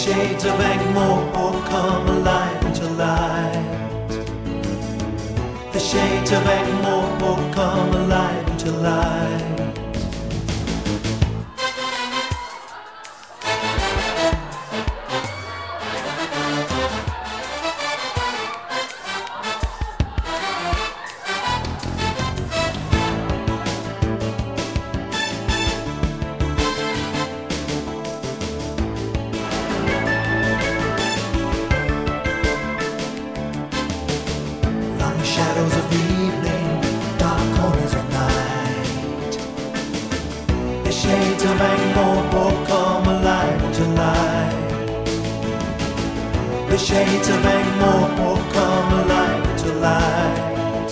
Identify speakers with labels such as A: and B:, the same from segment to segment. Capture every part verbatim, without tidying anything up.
A: shades of Ankh-Morpork come alive into light. The shades of Ankh-Morpork come alive into light. Shadows of evening, dark corners of night. The shades of Ankh-Morpork come alive to light. The shades of Ankh-Morpork come alive to light.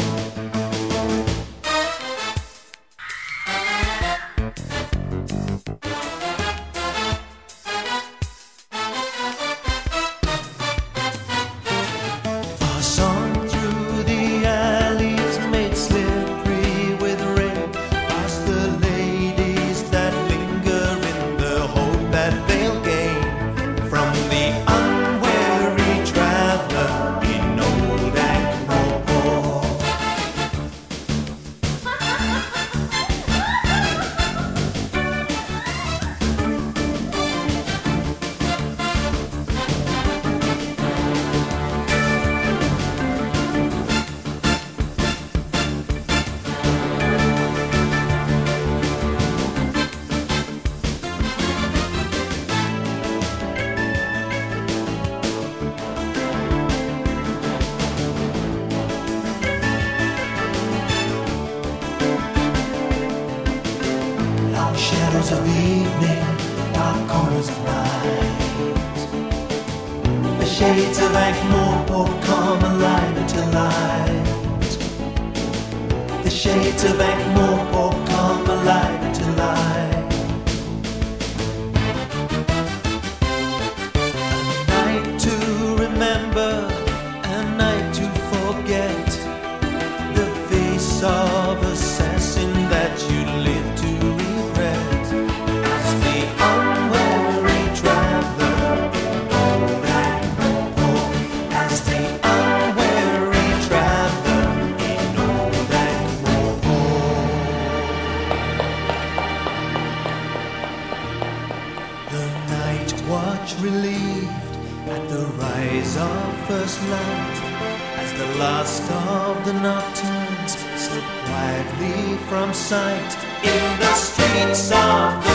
A: Shadows of evening, dark corners of night. The shades of Ankh-Morpork come alive into light. The shades of Ankh-Morpork come alive into light. A night to remember, a night to forget. The face of assassin that you live to regret. As the unwary traveler in old Ankh-Morpork. As the unwary traveler in old Ankh-Morpork. The night watch relieved at the rise of first light, as the last of the nocturnes slip quietly from sight in the streets of the